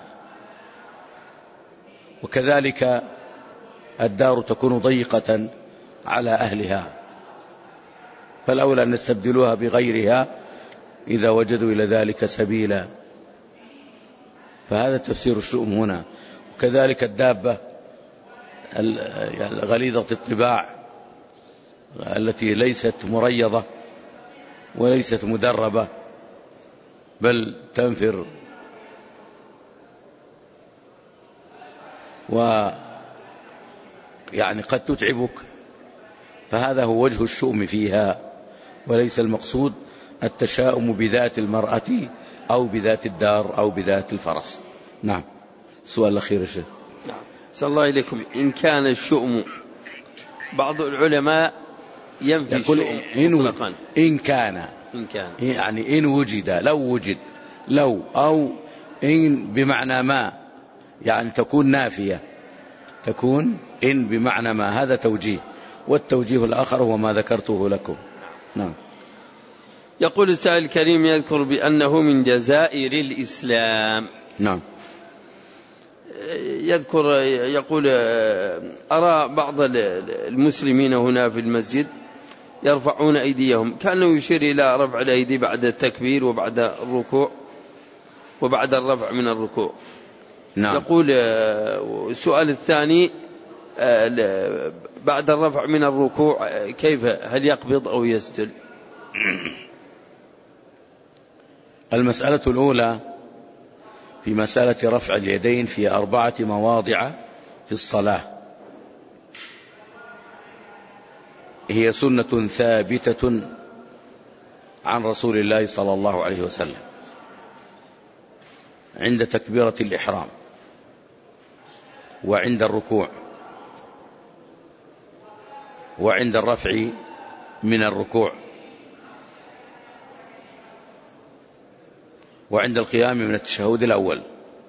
وكذلك الدار تكون ضيقة على أهلها، فالأولى أن نستبدلوها بغيرها إذا وجدوا إلى ذلك سبيلا. فهذا تفسير الشؤم هنا. وكذلك الدابة غليظة الطباع التي ليست مريضة وليست مدربة، بل تنفر ويعني قد تتعبك، فهذا هو وجه الشؤم فيها، وليس المقصود التشاؤم بذات المرأة أو بذات الدار أو بذات الفرس. نعم. السؤال الأخير الشيخ. نعم. صلى الله عليكم. إن كان الشؤم، بعض العلماء ينفي الشؤم مطلقا. إن كان يعني إن وجد، لو وجد، لو أو إن بمعنى ما، يعني تكون نافية، تكون إن بمعنى ما، هذا توجيه. والتوجيه الآخر هو ما ذكرته لكم. نعم. يقول السائل الكريم: يذكر بأنه من جزائر الإسلام. نعم. يقول: أرى بعض المسلمين هنا في المسجد يرفعون أيديهم، كأنه يشير إلى رفع الأيدي بعد التكبير وبعد الركوع وبعد الرفع من الركوع. نعم. يقول السؤال الثاني: بعد الرفع من الركوع كيف، هل يقبض أو يسجد؟ المسألة الأولى في مسألة رفع اليدين في 4 مواضع في الصلاة، هي سنة ثابتة عن رسول الله صلى الله عليه وسلم: عند تكبيرة الإحرام، وعند الركوع، وعند الرفع من الركوع، وعند القيام من التشهد الأول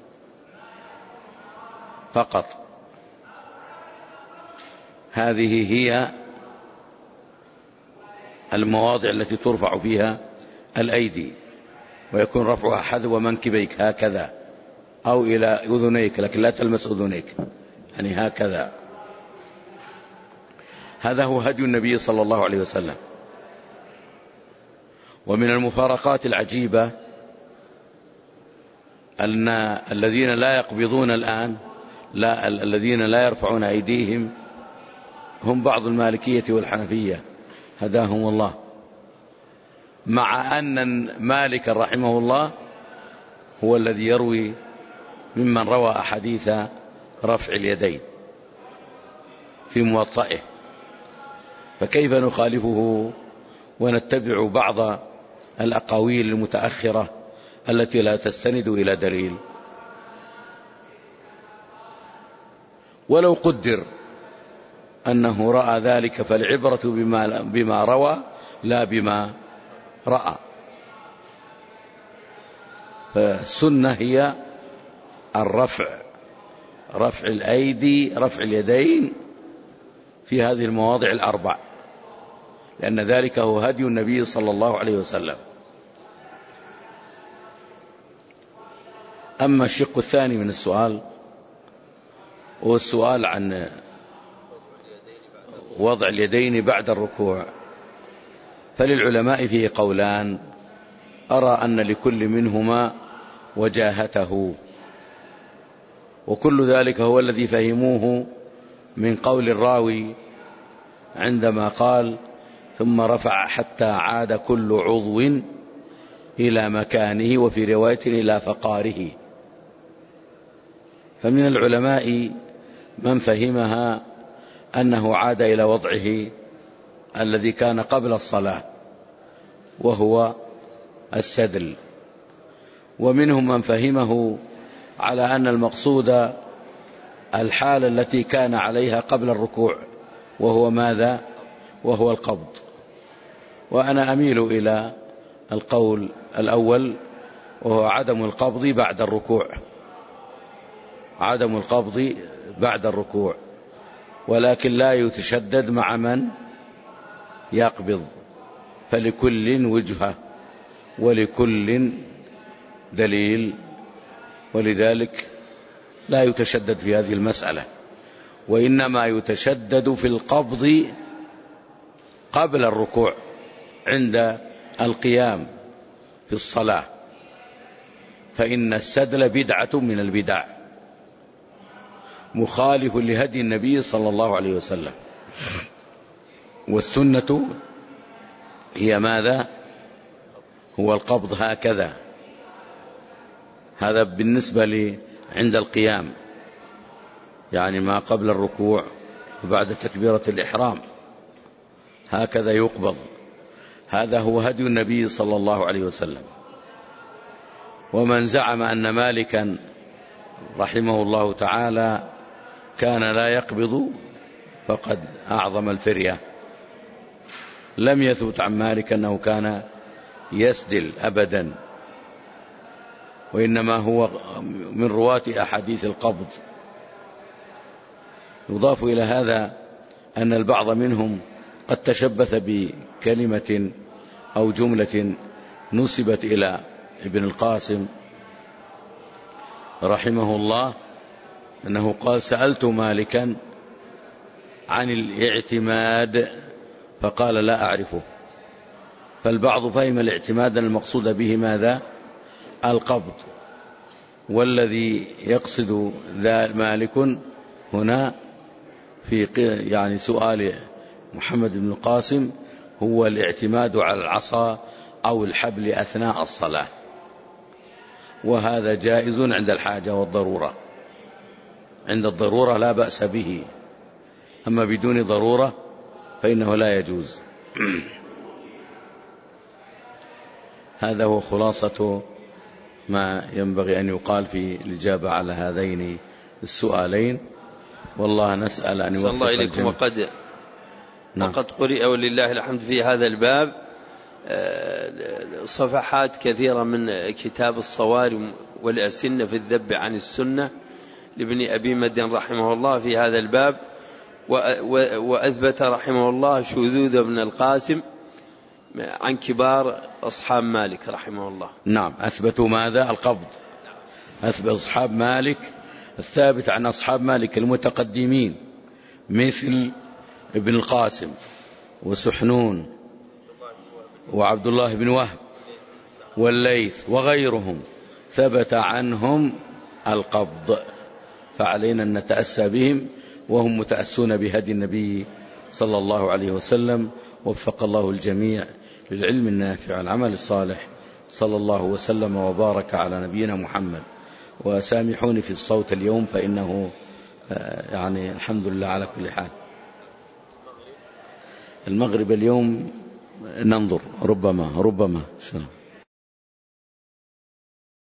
فقط. هذه هي المواضع التي ترفع فيها الأيدي، ويكون رفعها حذو منكبيك هكذا، أو إلى أذنيك، لكن لا تلمس أذنيك، يعني هكذا. هذا هو هدي النبي صلى الله عليه وسلم. ومن المفارقات العجيبة أن الذين لا يقبضون الآن، الذين لا يرفعون أيديهم، هم بعض المالكية والحنفية هداهم الله، مع أن مالك رحمه الله هو الذي يروي ممن روى أحاديث رفع اليدين في موطئه، فكيف نخالفه ونتبع بعض الأقاويل المتأخرة التي لا تستند إلى دليل؟ ولو قدر أنه رأى ذلك فالعبرة بما روى لا بما رأى. فالسنة هي رفع الأيدي، رفع اليدين في هذه المواضع الأربع، لأن ذلك هو هدي النبي صلى الله عليه وسلم. أما الشق الثاني من السؤال هو السؤال عن وضع اليدين بعد الركوع، فللعلماء فيه قولان، أرى أن لكل منهما وجاهته، وكل ذلك هو الذي فهموه من قول الراوي عندما قال ثم رفع حتى عاد كل عضو إلى مكانه، وفي رواية إلى فقاره. فمن العلماء من فهمها أنه عاد إلى وضعه الذي كان قبل الصلاة وهو السدل، ومنهم من فهمه على أن المقصود الحالة التي كان عليها قبل الركوع، وهو ماذا؟ وهو القبض. وأنا أميل إلى القول الأول، وهو عدم القبض بعد الركوع، عدم القبض بعد الركوع، ولكن لا يتشدد مع من يقبض، فلكل وجهة ولكل دليل، ولذلك لا يتشدد في هذه المسألة، وإنما يتشدد في القبض قبل الركوع عند القيام في الصلاة، فإن السدل بدعة من البدع مخالف لهدي النبي صلى الله عليه وسلم. والسنة هي ماذا؟ هو القبض هكذا، هذا بالنسبة عند القيام، يعني ما قبل الركوع وبعد تكبيرة الإحرام هكذا يقبض، هذا هو هدي النبي صلى الله عليه وسلم. ومن زعم أن مالكا رحمه الله تعالى كان لا يقبض فقد أعظم الفرية. لم يثبت عن مالك أنه كان يسدل أبدا، وإنما هو من رواة أحاديث القبض. يضاف إلى هذا أن البعض منهم قد تشبث بكلمة أو جملة نسبت إلى ابن القاسم رحمه الله، أنه قال سألت مالكا عن الاعتماد فقال لا أعرفه. فالبعض فهم الاعتماد المقصود به ماذا؟ القبض، والذي يقصد ذا مالك هنا في يعني سؤال محمد بن القاسم هو الاعتماد على العصا أو الحبل أثناء الصلاة، وهذا جائز عند الحاجة والضرورة، عند الضرورة لا بأس به، أما بدون ضرورة فإنه لا يجوز. هذا هو خلاصة ما ينبغي أن يقال في الإجابة على هذين السؤالين، والله نسأل أن يوفق الله إليكم. وقد قرئ ولله الحمد في هذا الباب صفحات كثيرة من كتاب الصوارم والأسنة في الذب عن السنة لابن أبي مدين رحمه الله في هذا الباب، وأثبت رحمه الله شذوذ ابن القاسم عن كبار أصحاب مالك رحمه الله. نعم، أثبتوا ماذا؟ القبض. أثبت أصحاب مالك الثابت عن أصحاب مالك المتقدمين مثل ابن القاسم وسحنون وعبد الله بن وهب والليث وغيرهم ثبت عنهم القبض، فعلينا أن نتأسى بهم، وهم متأسون بهدي النبي صلى الله عليه وسلم. وفق الله الجميع للعلم النافع والعمل الصالح. صلى الله وسلم وبارك على نبينا محمد. وسامحوني في الصوت اليوم فإنه يعني الحمد لله على كل حال. المغرب اليوم ننظر، ربما إن شاء الله.